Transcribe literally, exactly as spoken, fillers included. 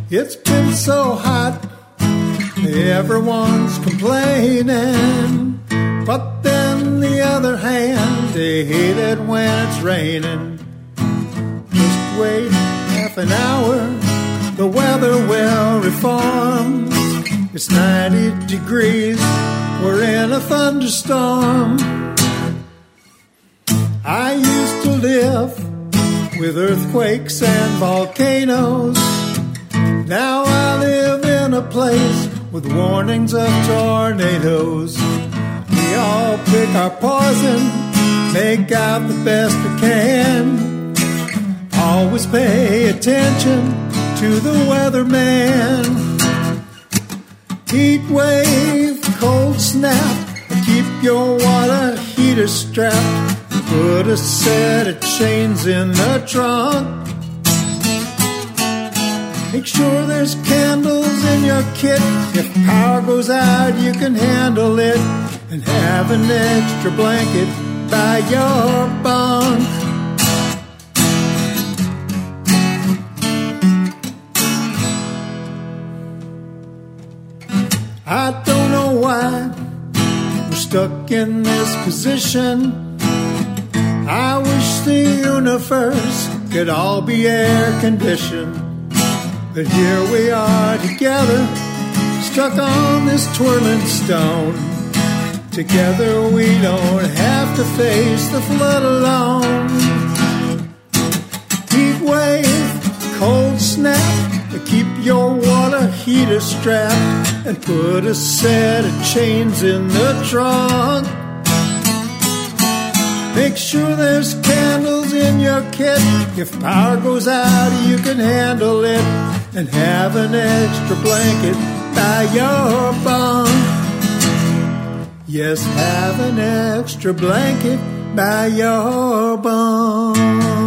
It's been so hot, everyone's complaining. But then the other hand, they hate it when it's raining. Just wait half an hour, the weather will reform. It's ninety degrees, we're in a thunderstorm. I used to live with earthquakes and volcanoes. Now I live in a place with warnings of tornadoes. We all pick our poison, make out the best we can. Always pay attention to the weatherman. Heat wave, cold snap, keep your water heater strapped. Put a set of chains in the trunk. Make sure there's candles in your kit. If power goes out, you can handle it. And have an extra blanket by your bunk. I don't know why we're stuck in this position. I wish the universe could all be air-conditioned. But here we are together, stuck on this twirling stone. Together we don't have to face the flood alone. Heat wave, cold snap, keep your water heater strapped. And put a set of chains in the trunk. Make sure there's candles in your kit. If power goes out, you can handle it. And have an extra blanket by your bunk. Yes, have an extra blanket by your bunk.